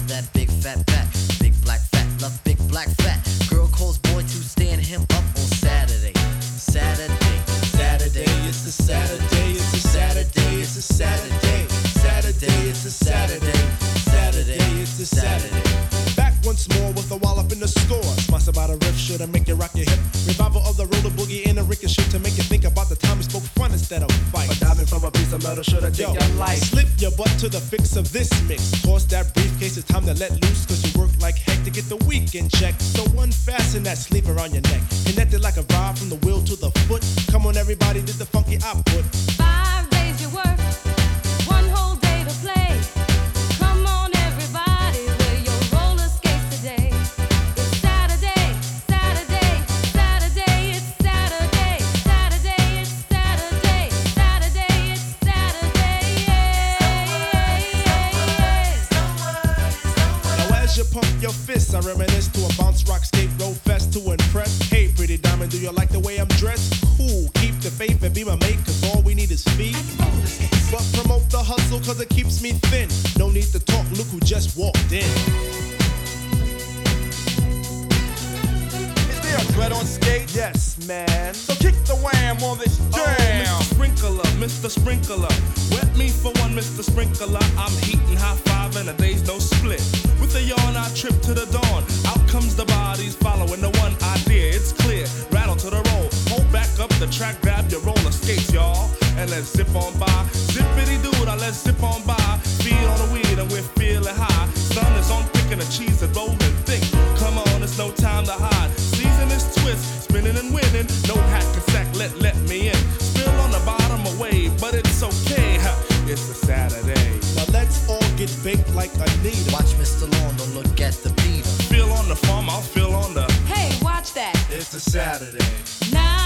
that big fat back. Big black fat, love big black fat. Girl calls boy to stand him up on Saturday. Saturday, Saturday, it's a Saturday, it's a Saturday, it's a Saturday. Saturday, it's a Saturday. Saturday, it's a Saturday. Back once more with a wallop in the score. Sponsored by the riff, should I make you rock your hip? Revival of the roller boogie in a ricochet to make you think about the time we spoke fun instead of fight. A diamond from a piece of metal should have taken your life. Slip your butt to the fix of this mix. Toss that briefcase, it's time to let loose. Cause you work like heck to get the weekend check. So unfasten that sleeve around your neck. Connected like a vibe from the wheel to the foot. Come on everybody, did the funky output. 5 days you work, one whole day to play. Come on everybody, wear your roller skates today. It's Saturday, Saturday, Saturday, it's Saturday, Saturday, it's Saturday, Saturday, it's Saturday, Now as you pump your fists, I reminisce to a bounce rock skate road fest to impress. Hey pretty diamond, do you like the way I'm dressed? Cool, keep the faith and be my mate, cause all we need is feet. But promote the hustle cause it keeps me thin. No need to talk, look who just walked in. Is there a threat on skate? Yes, man. So kick the wham on this jam. Oh, Mr. Sprinkler, Mr. Sprinkler. Wet me for one, Mr. Sprinkler. I'm heating high five and a day's no split. With a yawn, I trip to the dawn. Out comes the bodies following the one idea. It's clear, rattle to the roll. Hold back up the track, grab your roller skates, y'all. And let's zip on by. Zippity doo, now let's zip on by. Feed on the weed and we're feeling high. Sun is on picking a cheese and rolling thick. Come on, it's no time to hide. Season is twist, spinning and winning. No hack and sack, let me in. Spill on the bottom away, but it's okay. It's a Saturday. Now let's all get baked like Anita. Watch Mr. Lawn, don't look at the beat. Feel on the farm, I'll feel on the. Hey, watch that. It's a Saturday. Now